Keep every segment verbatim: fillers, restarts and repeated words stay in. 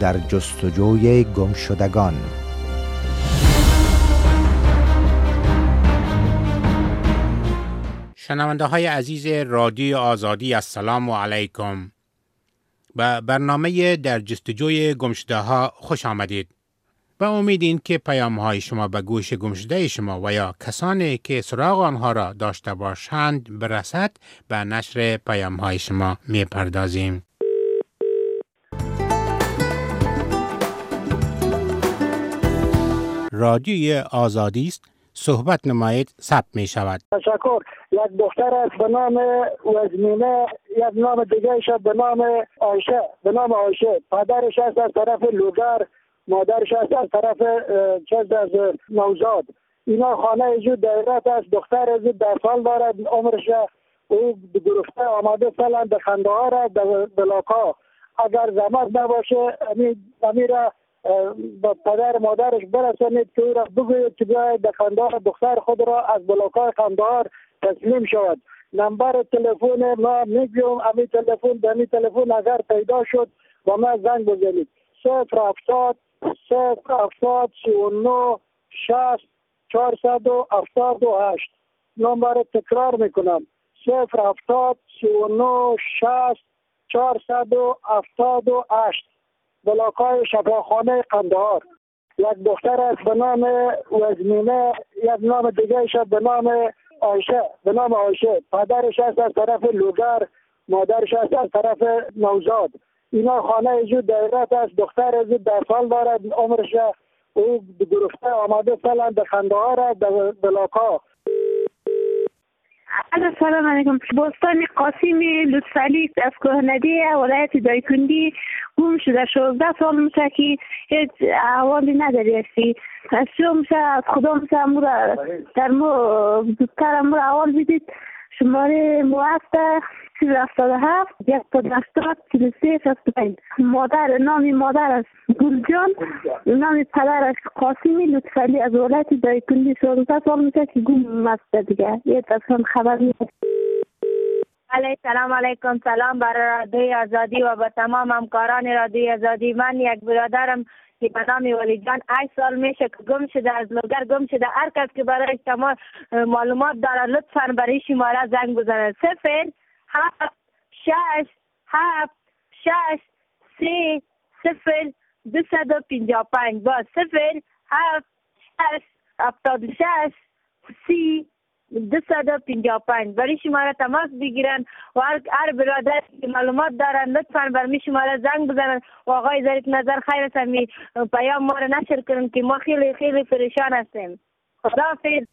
در جستجوی گمشدگان. شنونده های عزیز رادیو آزادی، السلام علیکم. به برنامه در جستجوی گمشده ها خوش آمدید. با امید این که پیام های شما به گوش گمشده شما و یا کسانی که سراغ آنها را داشته باشند برسد، به نشر پیام های شما می پردازیم. رادیوی آزادی است، صحبت نمایید، ثبت می شود. تشکر. یک دختر است به نام وزمینه، یک نام دیگه شد به نام عایشه، به نام عایشه. پدرش است از طرف لوگر، مادرش است از طرف چیز از نوزاد. اینا خانه زود دایرت است. دختر زود در سال دارد، عمرش او گرفته آماده فعلا به خنده‌ها را به بلاکا. اگر زحمت نباشه امیره با پدر مادرش برسانید که او را بگوید که باید به خنده‌ها دختر خود را از بلاکای خنده‌ها تسلیم شود. نمبر تلفن ما میگم، امی تلفن دمی تلفن اگر پیدا شد با ما زنگ بزنید. صفر هفتاد صفر هفتاد سی و نه شصت چهارصد و هفتاد و هشت. نمبر تکرار میکنم، صفر هفتاد سی و نه شصت چهارصد و هفتاد و هشت. بلاکای شفاخانه قندهار. یک دختر است به نام وزمینه، یک نام دیگه شد به نام عایشه، به نام عایشه. پدرش است از طرف لوگر، مادرش است از طرف نوزاد. اینا خانه زود دایرت است. دختر زود در سال دارد، عمرش او گرفته آماده فعلا به خنده‌ها را به بلاکا. السلام علیکم. بستان قاسمی لطفعلی از کهندی ولایت دایکندی گم شده. شانزده سال میشه که هیچ احوالی نداری هستی. از شما میشه از خدا میشه امورا در ما زودتر امورا احوال بدید. شماره موفته سی هفتاد و هفت یک تا هشتاد چهل و سه شصت و پنج. مادر نامی مادر است گلجان، نامی پدرش قاسمی لطفعلی از ولایت دایکندی. شانزده سال میشه که گم است دیگه. یه تصمیم خبر نیست. علیه سلام علیکم. سلام برای رادیوی آزادی و به تمام همکاران رادیوی آزادی. من یک برادرم که به نام ولی جان هشت سال میشه که گم شده، از لوگر گم شده. هر کس که برای شما معلومات داره لطفاً برای شماره زنگ بزنه. صفر هفت شش هفت شش سه صفر دویست و پنجاه و پنج. با صفر هفت شش هفتاد و شش سی دویست و پنجاه و پنج برای شماره تماس بگیرن و هر, هر برادر که معلومات دارن لطفاً برای شماره زنگ بزنن و آقای ظریف نظر خیر است می پیام ما را نشر کنن که ما خیلی خیلی پریشان هستیم. خداحافظ.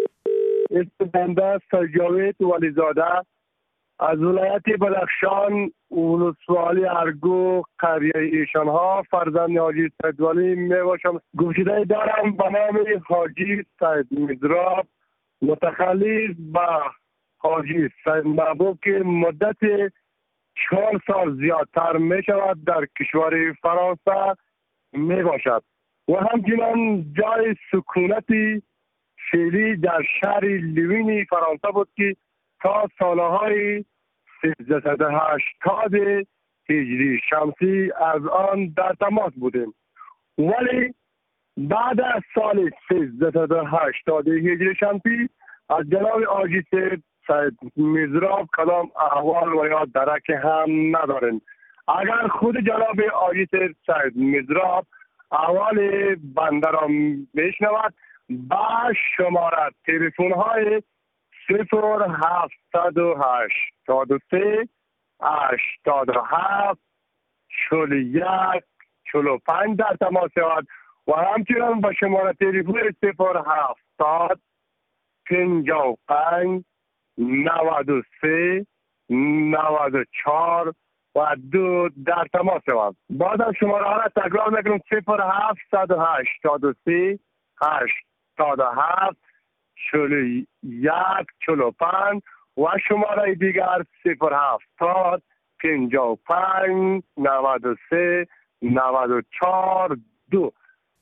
اسم بنده سرجاوید ولیزاده از ولایت بدخشان، ولسوالی ارگو، قریه ایشان ها، فرزند حاجی سید ولی می باشم. گمشده دارم به نام حاجی سید مزراب، متخلص با حاجی سید محبوب که مدت چهار سال زیادتر می شود در کشور فرانسه می باشد و همچنان جای سکونتی فعلی در شهر لیوین فرانسه بود که تا سالهای سیزده و هشتاد هجری شمسی از آن در تماس بودیم، ولی بعد از سال سیزده و هشتاد هجری شمسی از جناب حاجی سید سید مزراب کدام احوال و یا درک هم نداریم. اگر خود جناب حاجی سید سید مزراب احوال بنده را میشنود، با شماره تلفن های صفر هفتصد و هشتاد و سه هشتاد و هفت چهل و یک چهل و پنج در تماس شود و همچنان با شماره تلفن صفر هفتاد پنجاه و پنج نود و سه نود و چهار و دو در تماس شود. بعد از شماره ها را تکرار میکنم: صفر هفتصد و هشتاد و سه هشتاد و هفت چهل و یک چهل و پنج و شماره دیگر صفر هفتاد پنجاه و پنج نود و سه نود و چهار دو.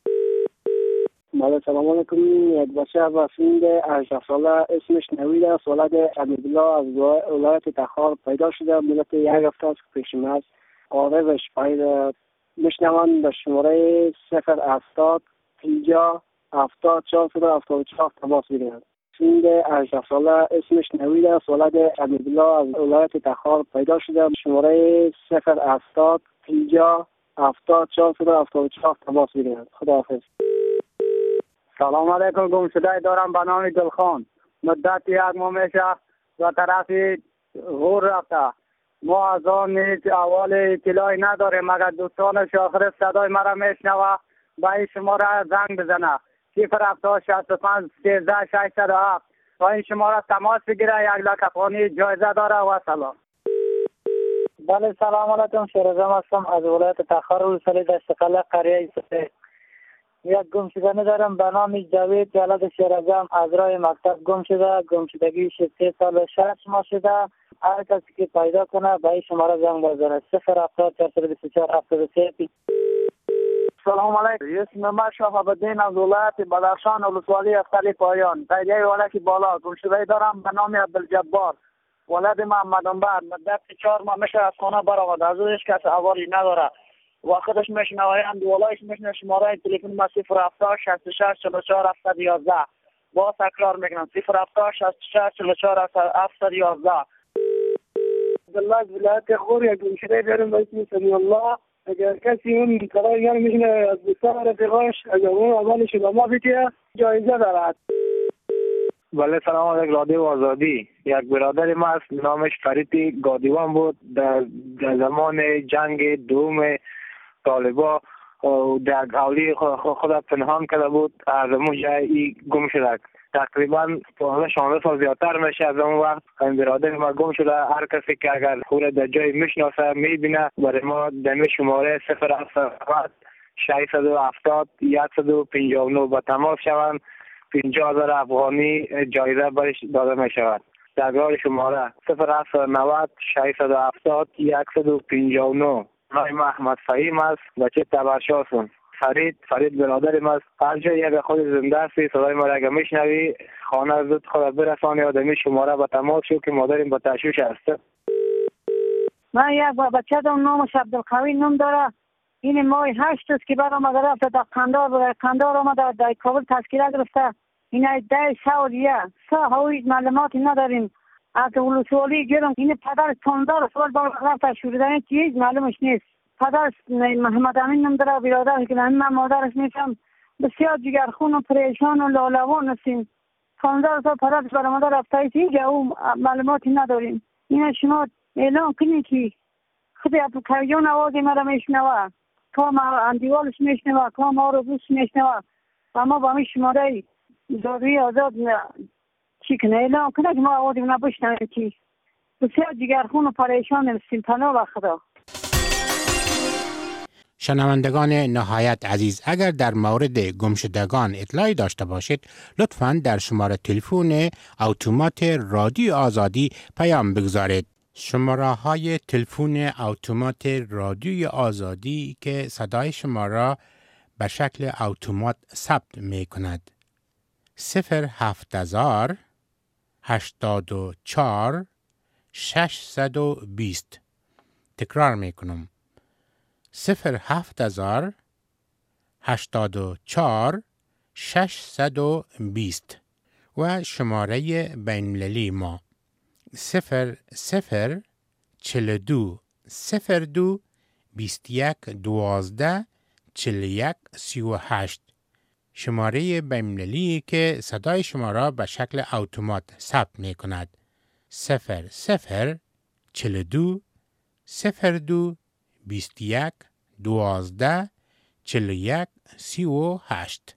سلام علیکم. یک بچه وسیند هجده ساله اسمش نوید است، ولد حمیدالله از ولایت تخار پیدا شده. مدت یک هفته است که پیش ما است. عارضش پای میشنوند به شماره صفر هفتاد پنجاه هفتاد چهارصد و هفتاد و چهار تماس بگیرند. سند هجده ساله اسمش نوید است، ولد حمیدالله از ولایت تخار پیدا شده. شماره صفر هفتاد پنجاه هفتاد چهارصد و هفتاد و چهار تماس بگیرند. خداحافظ. سلام علیکم. گم شده دارم به نام دلخان. مدت یک ماه میشه و طرف غور رفته. ما از آن نیز اول اطلاعی نداریم، مگر دوستانش آخر صدای مرا میشنوه به این شماره زنگ بزنه صفر هفتاد شصت و پنج سیزده ششصد و هفت و این شماره تماس بگیره. یک لک افغانی جایزه داره و سلام. بله سلام علیکم. شیرازم هستم از ولایت تخار ولسوالی دشت قلعه قریه سفید. یک گم شدنی دارم به نام جاوید ولد شیرازم از راه مکتب گم شده. گم شدگی سه سال و شش ماه شده. هر کسی که پیدا کنه به این شماره زنگ بزنه صفر هفتاد چهارصد و بیست و چهار هفتاد و سه. سلام علیکم. اسم من شرف الدین از ولایت بدخشان ولسوالی افتری پایان. پیدای ولایت بالا گم شده دارم به نام عبدالجبار ولد محمد انبر. مدت چهار ماه میشه از خانه برآمد. از او هیچ کس احوالی نداره. وقتش میشنوند ولایش میشنه شماره تلفن ما صفر هفتاد شصت و شش چهل و چهار هفتصد و یازده. با تکرار میکنم صفر هفتاد شصت و شش چهل و چهار هفتصد و یازده. عبدالله از ولایت خور یک گم شده دارم به اسم سمی الله. اگر کسی اون قرار یعنی میشنه از دوستان رفیقاش اگر اون اولش به ما بیتیه جایزه دارد. بله سلام علیکم. رادیو آزادی. یک برادر ما است نامش فرید گادیوان بود. در, در زمان جنگ دوم طالبا در اولی خود پنهان کرده بود. از اون جای گم شده. تقریبا پانزده شانزده سال زیادتر میشه از اون وقت این برادر ما گم شده. هر کسی که اگر خود در جای میشناسه میبینه برای ما در شماره صفر هفتاد ششصد و هفتاد صد و پنجاه و نه با تماس شوند. پنجاه هزار افغانی جایزه برش داده می شود. تکرار شماره صفر هفتاد نود ششصد و هفتاد صد و پنجاه و نه. نام احمد فهیم است. بچه تبرشاسون. فرید فرید برادر ما است. هر جایی اگر خود زنده هستی صدای ما را اگر میشنوی خانه زود خود برسانی و در شماره با تماس شو که مادریم با تشویش است. من یک بچه دارم نامش عبدالقوی نام داره. این ماه هشت است که بعد آمده رفته در قندار قندار آمده در کابل تذکره گرفته. این ده سالیه سه هایی معلوماتی نداریم. از ولسوالی گیرم این پدر پانزده سال با رفته شوریدن چیز معلومش نیست. پدر محمد امین نام داره برادر که من مادرش نیستم. بسیار جگرخون و پریشان و لالوان هستیم. پانزده سال پدرش بر آمده رفته اینجا او معلوماتی نداریم. این شما اعلام کنید که خود عبدالقویان آواز مرا میشنوه. کام اندیوالش میشنوه. کام آروبوش میشنوه. و ما با می شماره دادوی آزاد چی کنه اعلام کنه که ما آوازی منو بشنویم که بسیار جگرخون و پریشان هستیم. پناه و خدا. شنوندگان نهایت عزیز، اگر در مورد گمشدگان اطلاعی داشته باشید لطفاً در شماره تلفن اتومات رادیو آزادی پیام بگذارید. شماره های تلفن اتومات رادیو آزادی که صدای شما را به شکل اتومات ثبت می کند. صفر هفت هزار هشتاد و چهار ششصد و بیست. تکرار می کنم. صفر هفت هزار هشتاد و چهار ششصد و بیست و شماره بین‌المللی ما صفر صفر چهل دو صفر دو بیست یک دوازده چهل یک سی و هشت. شماره بین‌المللی که صدای شما را به شکل اتومات ثبت می کند. صفر صفر چهل دو صفر دو بیست یک دوازده چهل یک سی و هشت.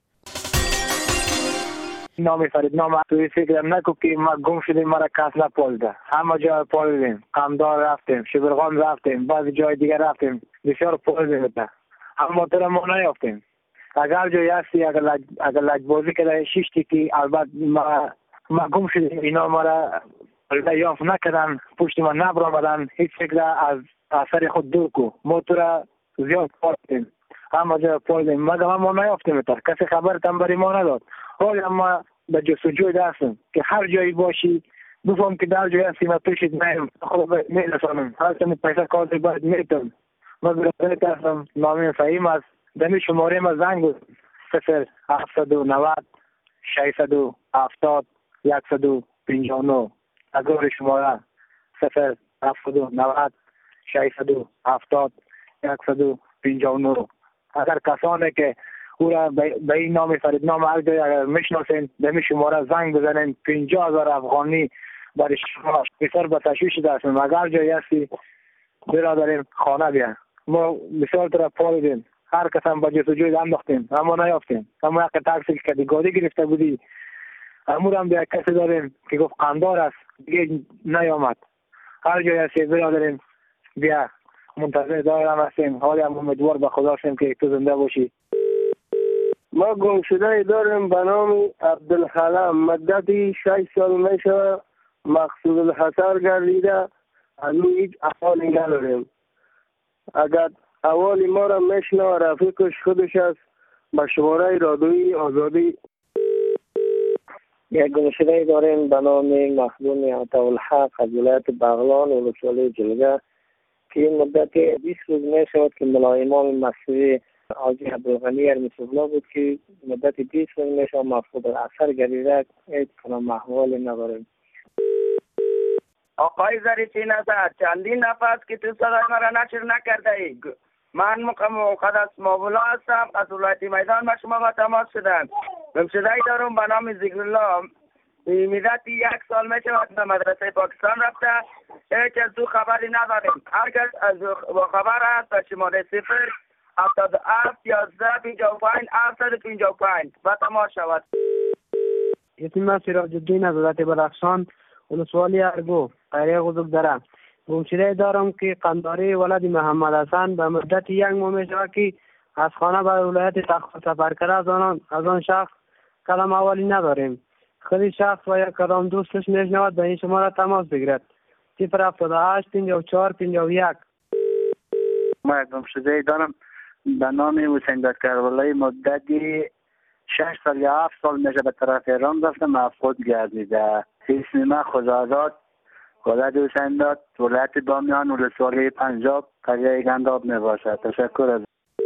نام فرید نام توی فکرم نکن که ما گم شدیم مرا کس نپالده. همه جای پالدیم. قمدار رفتیم. شبرغان رفتیم. بعضی جای دیگر رفتیم. بسیار پالدیم. اما تو را ما نیافتیم. اگر جایی هستی اگر لج اگر لجبازی کرده شیشتی که البته ما ما گم شدیم اینا ما را یافت نکردن پشت ما نبرآمدن هیچ فکر از اثر خود دور کو ما تو را زیاد پالدیم همه جا پالدیم مگر ما نیافتیم تا کسی خبرتم برای ما نداد. حالا ما به جستجوی هستیم که هر جایی باشی بفهم که در جایی هستی ما پیشت نیم خود میرسانم هر چند پیسه کاری باید میتونم ما برادر کردم نام فهیم است. دمی شماره ما زنگ بود صفر هفتصد و نود ششصد و هفتاد صد و پنجاه و نه. اگر شماره صفر هفتصد و نود ششصد و هفتاد صد و پنجاه و نه. اگر کسانی که او را به این نام فریدنام هر جای اگر میشناسین دمی شماره زنگ بزنین. پنجاه هزار افغانی برای شما بسیار به تشویش دستیم. اگر جایی هستی برادریم خانه بیا. ما بسیار طرف پاریدیم، هر کس هم با جستجوی انداختیم اما نیافتیم. اما یک تاکسی که گاڑی گرفته بودی امور هم بیا کسی داریم که گفت قندار است دیگه نیامد. هر جایی هستی برادریم بیا، منتظر دارم هستیم. حالی هم امیدوار به خدا هستیم که تو زنده باشی. ما گم شده داریم به نام عبدالحلم. مدتی شش سال میشه مقصود الحصر گردیده، از او هیچ احوالی نداریم. اگر احوال ما را میشنه رفیقش خودش است به شماره رادیوی آزادی. یک گم شده داریم به نام مخدوم عطاالحق از ولایت بغلان ولسوالی جلگه که مدت بیست روز می شود که ملا امام مسجد حاجی عبدالغنی رحمة الله بود که مدت بیست روز می شود مفقود الاثر گردیده، هیچ کنم احوالی نداریم. آقای ظریفی نژاد چندین نفس که تو صدای مرا نشر نکرده ای. من مقدس مابولا هستم از ولایت میدان با شما با تماس شدم. گمشده ای دارم به نام ذکرالله. مدت یک سال می شود به مدرسه پاکستان رفته، هیچ از او خبری نداریم. هر کس از با خبر است به شماره صفر هفتاد و هفت یازده پنجاه و پنج هفتصد و پنجاه و پنج با تماس شود. اسم سراج الدین از ولایت بدخشان ولسوالی ارگو قریه غزک دره. گمشده دارم که قنداری ولد محمد حسن به مدت یک ماه می شود که از خانه به ولایت تخت سفر کرده. از آن از آن شخص کلام اولی نداریم. خودی شخص و یک کدام دوستش میشنود به این شماره تماس بگیرد. صفر هفتاد و هشت پنجاه و چهار پنجاه و یک. ما گمشده دارم به نام حسین دادکربلایی. مدتی شش سال یا هفت سال میشه به طرف ایران رفتم مفقود گردیده. اسم من خداداد ولد حسین داد ولایت بامیان ولسوالی پنجاب قریه گنداب می باشد. تشکر از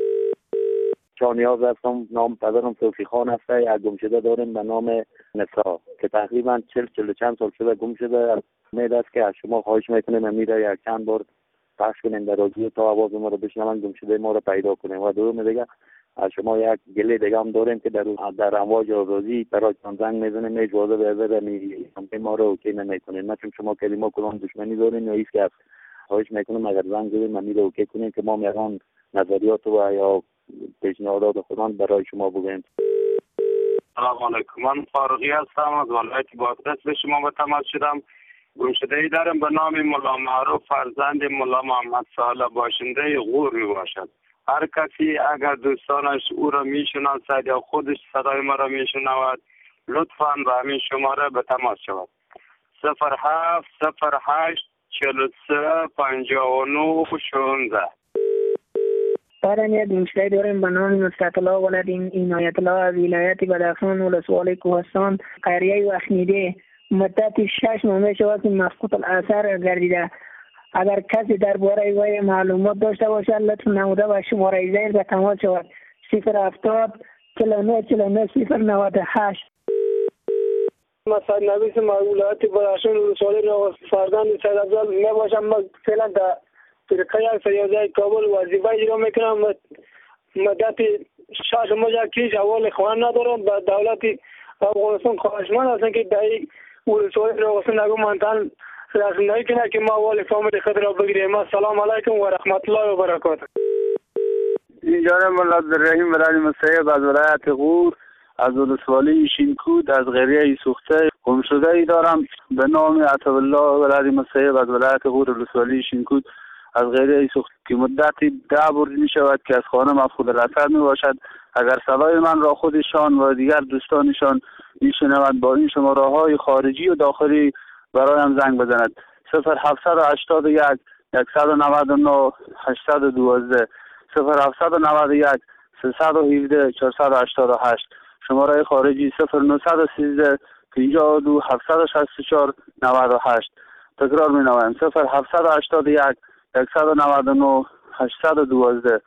شانیاز هستم. نام پدرم توفیق خان است. یک گمشده داریم به نام نسا که تقریبا چل چل چند سال شده گم شده. امید است که از شما خواهش میکنیم میره یک چند بار پخش کنیم در رادیو تا آواز ما رو بشنون، گمشده ما رو پیدا کنیم. و دوم دیگه از شما یک گله دیگه هم داریم که در در امواج آزادی برایتان زنگ میزنیم، اجازه بده می ما رو اوکی نمیکنیم. نه چون شما کلمه کلام دشمنی دارین یا هیچ کس. خواهش میکنم اگر زنگ زدیم ما رو اوکی کنیم که ما میران نظریات و یا پیشنهادات خودمان برای شما بگیم. سلام علیکم، من فاروقی هستم از ولایت بادغیس به شما به تماس شدم. گمشده ای دارم به نام ملا معروف فرزند ملا محمد صالح باشنده غور می باشد. هر کسی اگر دوستانش او را میشناسد یا خودش صدای ما را میشنود لطفاً به همین شماره به تماس شود. صفر هفت صفر هشت چهل و سه پنجاه و نه شانزده. دارم یک گمشده داریم به نام مستقلا ولد عنایت الله از ولایت بدخشان ولسوالی کوهستان قریه وخمیده. مدت شش ماه می شود که مفقود الاثر گردیده. اگر کسی درباره وی معلومات داشته باشد لطف نموده و شماره زیر به تماس شود. صفر هفتاد چهل و نه چهل و نه صفر نود و هشت. مسعد نویس ولایت بدخشان ولسوالی فرزند سید افضل می باشم. ما فعلا در فرقه فیاضه کابل وظیفه اجرا میکنم. مدت شش ماه کیش اول خوان ندارم. به دولت افغانستان خواهشمند هستم که در ولسوالی راغستان نگو منطقه رساندهی کنه که ما اول فامیل خود را بگیریم. السلام علیکم و رحمت الله و برکاته. اینجا مولا عبدالرحیم ولد مصیب از ولایت غور از ولسوالی شینکود از قریه سوخته. گمشده ای دارم به نام عطاالله ولد مصیب از ولایت غور ولسوالی شینکود از قریه سوخته که مدتی ده برد می شود که از خانه مفقود الاثر می باشد. اگر صدای من را خودشان و دیگر دوستانشان می شنوند با این شماره های خارجی و داخلی برایم زنگ بزند. صفر هفتصد و هشتاد و یک صد و نود و نه هشتصد و دوازده صفر هفتصد و نود و یک سیصد و هفده چهارصد و هشتاد و هشت. شماره خارجی صفر نهصد و سیزده پنجاه و دو هفتصد و شصت و چهار نود و هشت. تکرار می نویم صفر هفتصد و هشتاد و یک صد و نود و نه هشتصد و دوازده.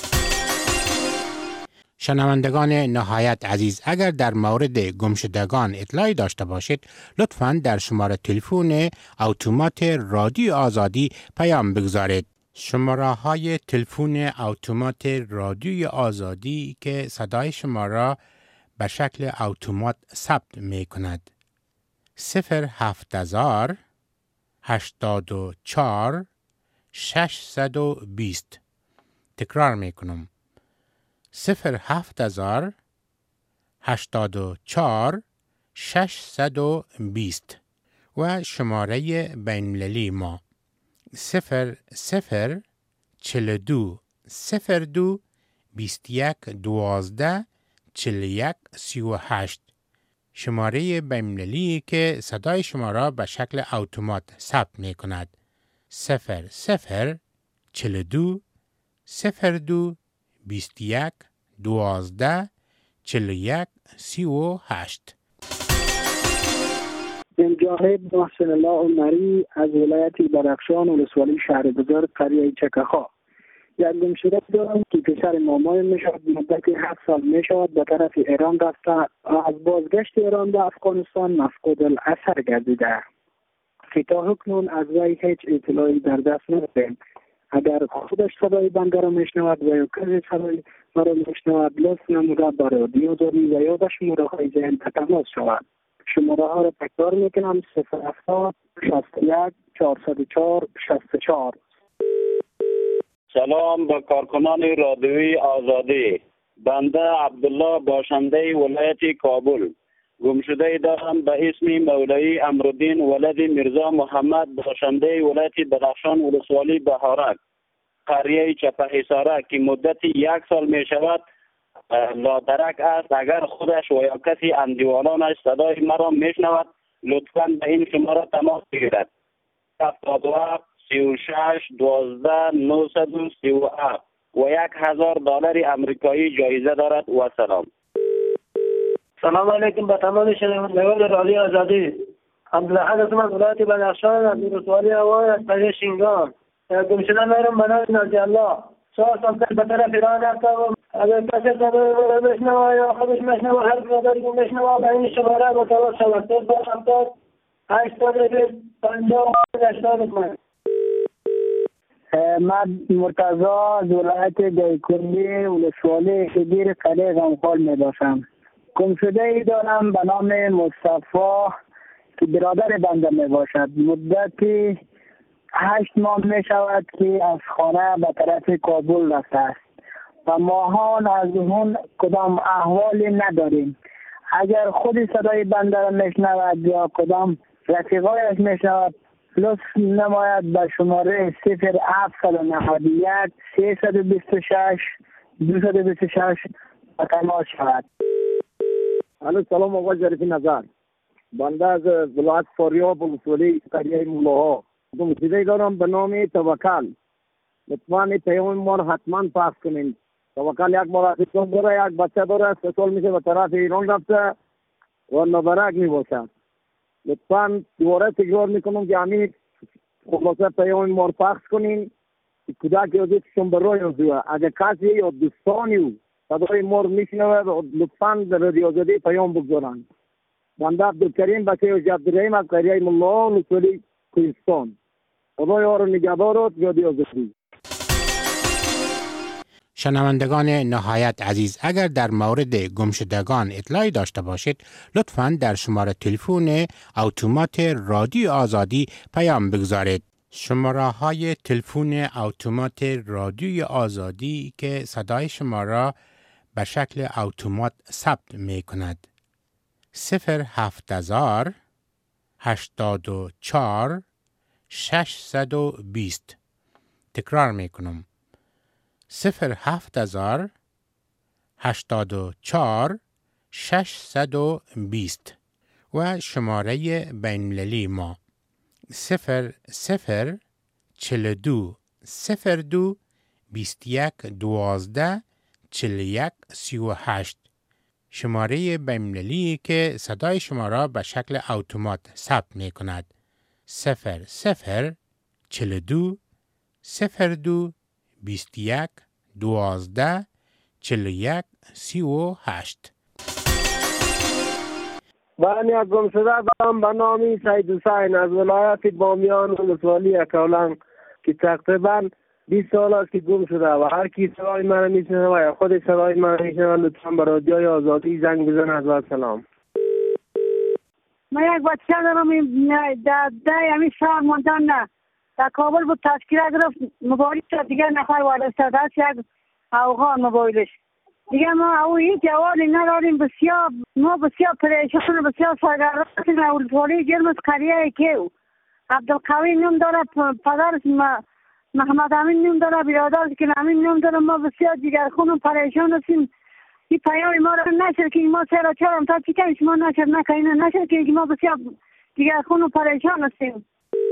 شنوندگان نهایت عزیز، اگر در مورد گمشدگان اطلاعی داشته باشید لطفاً در شماره تلفن اتومات رادیو آزادی پیام بگذارید. شماره های تلفن اتومات رادیو آزادی که صدای شما را به شکل اتومات ثبت می کند: صفر هفت هزار هشتاد و چهار ششصد و بیست. تکرار می کنم: صفر هفت هزار هشتاد و چهار ششصد و بیست. و شماره بین‌المللی ما صفر صفر چهل و دو صفر دو بیست و یک دوازده چهل و یک سی و هشت. شماره بین‌المللی که صدای شما را به شکل اتومات ثبت می کند: صفر صفر چهل و دو صفر دو بیست و یک دوازده چهل و یک سی و هشت. این جانب محسن الله عمری از ولایت بدخشان ولسوالی شهر بزرگ قریه چکخا. یک گمشده دارم که پسر مامای می شود. مدت هفت سال می شود به طرف ایران رفته. از بازگشت ایران به افغانستان مفقود الاثر گردیده. تا حکنون از وی هیچ اطلاعی در دست نداریم. اگر خودش صدای بنده را میشنود و یا کسی صدای مرا میشنود لطف نموده با رادیو آزادی و یا به شماره های ذهن تماس شود. شماره ها را تکرار میکنم: صفر هفتاد شصت و یک چهارصد و چهار شصت و چهار. سلام به کارکنان رادیوی آزادی. بنده عبدالله باشنده ولایت کابل. گمشده دارم به اسم مولوی امرالدین ولد میرزا محمد باشنده ولایت بدخشان ولسوالی بهارک قریه چپهیساره که مدت یک سال می شود لادرک است. اگر خودش و یا کسی اندیوالانش صدای مرا می شنود لطفاً به این شماره تماس بگیرد: هفتاد و هفت سی و شش دوازده نهصد و سی و هفت و یک هزار دلار امریکایی جایزه دارد. و سلام. سلام علیکم به تمام شنوندگان رادیو آزادی. عبدالحق هستم از ولایت بدخشان از ولسوالی هوای از قریه شینگان. گمشده میرم به نام نازی الله. چهار سال پیش به طرف ایران رفتم. اگر کسی صدای مرا بشنوه یا خودش میشنوه هر برادری که میشنوه به این شماره متوسط شود: صفر هفتاد هشتاد و بیست پنجاه هشتاد و پنج. من مرتضی از ولایت دایکنی ولسوالی شبیر قریه غمخال می باشم. گمشده ای دارم به نام مصطفی که برادر بنده می باشد. مدتی هشت ماه می شود که از خانه به طرف کابل رفته است و ماهان از اون کدام احوالی نداریم. اگر خودی صدای بنده را می شنود یا کدام رفیقایش می شود لطف نماید به شماره صفر هفتصد و نود و یک سیصد و بیست و شش دویست و بیست و شش تماس شود. الو سلام آقا جریفی نظر. بنده از ولایت فاریاب ولسوالی قریه مولاها گمشده دارم به نام توکل. لطفاً پیام ما رو حتما پخش کنین. توکل یک مرافقان داره، یک بچه داره، سه سال میشه به طرف ایران رفته و نبرک میباشد. لطفاً دوباره تکرار میکنم که همین خلاصه پیام ما رو پخش کنین که کودک یادیتشون به راه یازوه. اگر کسی یا دوستانی او صدای ما رو میشنوه لطفاً در رادیو آزادی پیام بگذارن. بنده عبدالکریم بچه عبدالرحیم از قریه مولاها ولسوالی کوهستان. خدا یار و نگهدارت رادیو آزادی. شنوندگان نهایت عزیز، اگر در مورد گمشدگان اطلاعی داشته باشید لطفاً در شماره تلفن اتومات رادیو آزادی پیام بگذارید. شماره های تلفن اتومات رادیو آزادی که صدای شما را به شکل اتومات ثبت می کند: صفر هفت هزار هشتاد و چهار ششصد و بیست. تکرار می کنم: صفر هفت هزار هشتاد و چهار ششصد و بیست. و شماره بین‌المللی ما صفر صفر چهل و دو صفر دو بیست و یک دوازده چهل و یک سی و هشت. شماره بین‌المللی که صدای شما را به شکل اتومات ثبت می کند: صفر صفر چهل و دو صفر دو بیست و یک دوازده چهل و یک سی و هشت. من یک گمشده دارم به نام سید حسین از ولایت بامیان ولسوالی اکولنگ که تقریبا بیست سال است که گم شده و هر کی صدای من میشنوه و یا خود صدای من میشنوه لطفا به رادیوی آزادی زنگ بزن. از سلام. من یک بچه دارم در ده همین شهر موندن نه در کابل بود تشکیل گرفت موبایل شد دیگه نفر وارد شد هست یک افغان موبایلش دیگه ما او هیچ جوابی نداریم. بسیار ما بسیار پریشان و بسیار سرگردان اولسوالی جرمز قریه کیو عبدالقوی نام داره پدرش محمد امین نام داره برادرش که امین نام داره. ما بسیار جگرخون و پریشان هستیم. این پیام ما را نشر که ما سر چهارم تا چی کنیم شما نشر نکنین نشر که ما بسیار جگرخون و پریشان هستیم.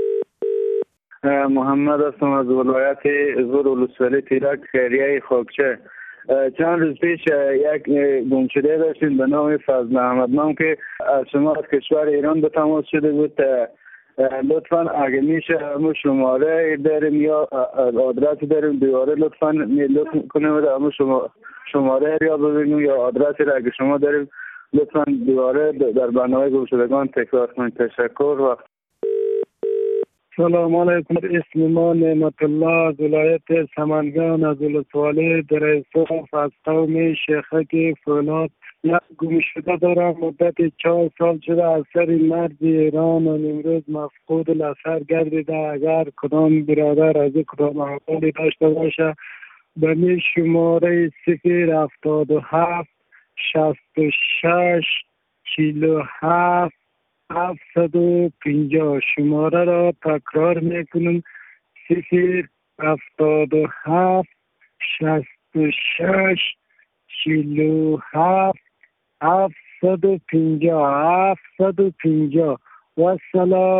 محمد هستم از ولایت زور ولسوالی تیرک خیریه خاکچه. چند روز پیش یک گمشده داشتیم به نام فضل احمد نام که از شما از کشور ایران به تماس شده بود. لطفا اگه میشه همون شماره داریم یا آدرس داریم دوباره لطفا لطفا کنیم و همون شماره یا ببینیم یا آدرسی را اگه شما داریم لطفا دوباره در برنامه گمشدگان تکرار کنید. تشکر. و سلام علیکم. اسم ما نعمت الله از ولایت سمنگان از ولسوالی دریسوف از قوم شیخک فولاد. یک گمشده دارم مدت چهار سال شده از سر مرز ایران و امروز مفقود الاثر گردیده. اگر کدام برادر از کدام احوالی داشته باشه به می شماره صفر هفتاد و هفت شصت و شش چهل و هفت هفتصد و پنجاه شماره را تکرار میکنم صفر هفتاد و هفت شصت و شش چهل و هفت هفتصد و پنجاه هفتصد و پنجاه. و سلام.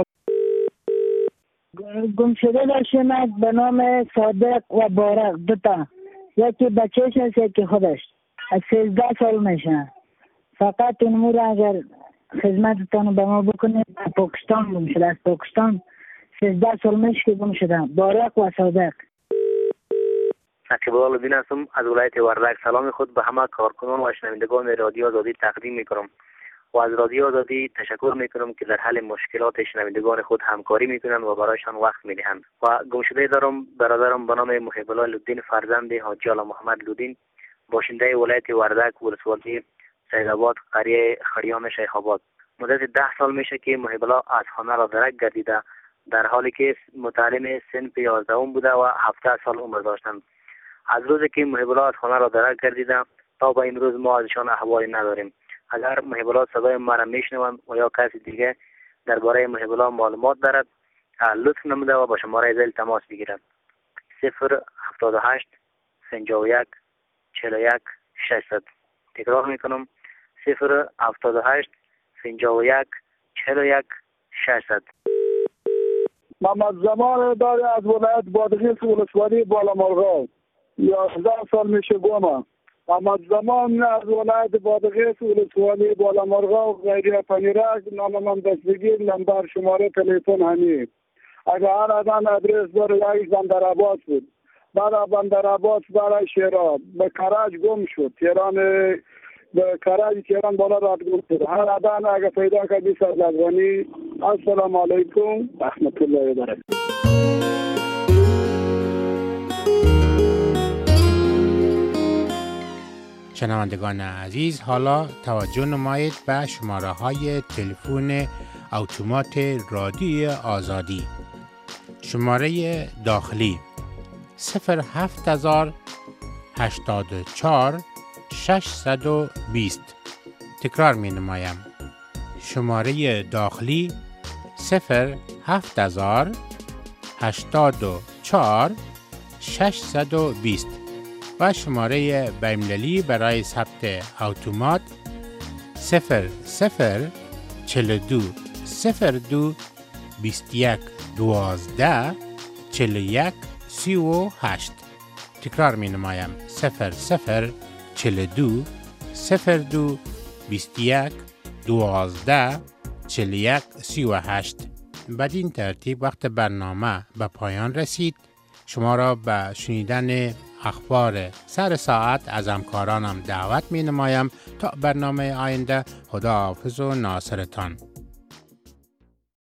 گمشده داشتیم به نام صادق و بارق دوتا، یکی بچهش هست یکی خودش از سیزده سال میشه. فقط این امور اگر خدمتتان به ما بکنید پاکستان گم شده. از پاکستان سیزده سال میشه که گم شده. بارق و صادق. شکیب الدین هستم از ولایت وردک. سلام خود به همه کارکنان و شنوندگان رادیو آزادی تقدیم میکنم و از رادیو آزادی تشکر میکنم که در حل مشکلات شنوندگان خود همکاری میکنند و برایشان وقت میدهند. و گمشده دارم برادرم به نام محب الله لودین فرزند حاجی آلا محمد لودین باشنده ولایت وردک ولسوالی سیدآباد قریه خریام شیخ آباد. مدت ده سال میشه که محب الله از خانه را درک گردیده در حالی که متعلم صنف یازدهم بوده و هفده سال عمر داشتند. از روزی که محب الله از خانه را درک گردیده تا به امروز ما ازشان احوالی نداریم. اگر محب الله صدای ما را میشنوند و یا کسی دیگه درباره محب الله معلومات دارد لطف نموده و با شماره زیل تماس بگیرد. صفر هفتاد و هشت پنجاه و یک چهل و یک ششصد. تکرار میکنم صفر هفتاد و هشت پنجاه و یک چهل و یک ششصد. محمد زمان داری از ولایت بادغیس ولسوالی بالا مرغاب. یازده سال میشه گمم. محمد زمان از ولایت بادغیس ولسوالی بالا مرغاب غیری پنیرک. نام من دستگیر نمبر شماره تلفن همین. اگر هر آدم ادرس داره یک بندرعباس بود. بعد بندرعباس برای شیران به کرج گم شد. تهران به کرج تهران بالا رد گم شد. هر آدم اگر پیدا کنه بیست از افغانی. السلام علیکم رحمت الله و برکاته. شنوندگان عزیز، حالا توجه نمایید به شماره های تلفن اتومات رادیو آزادی. شماره داخلی صفر هفت هزار هشتاد و چهار ششصد و بیست. تکرار می نمایم. شماره داخلی صفر هفت هزار هشتاد و چهار ششصد و بیست و شماره بین‌المللی برای ثبت اتومات صفر صفر چهل و دو صفر دو بیست و یک دوازده چهل و یک سی و هشت. تکرار می نمایم صفر صفر چهل و دو صفر دو بیست و یک دوازده چهل و یک سی و هشت. بدین ترتیب وقت برنامه به پایان رسید. شما را به شنیدن اخبار سر ساعت از همکارانم دعوت می نمایم. تا برنامه آینده، خدا حافظ و ناصرتان.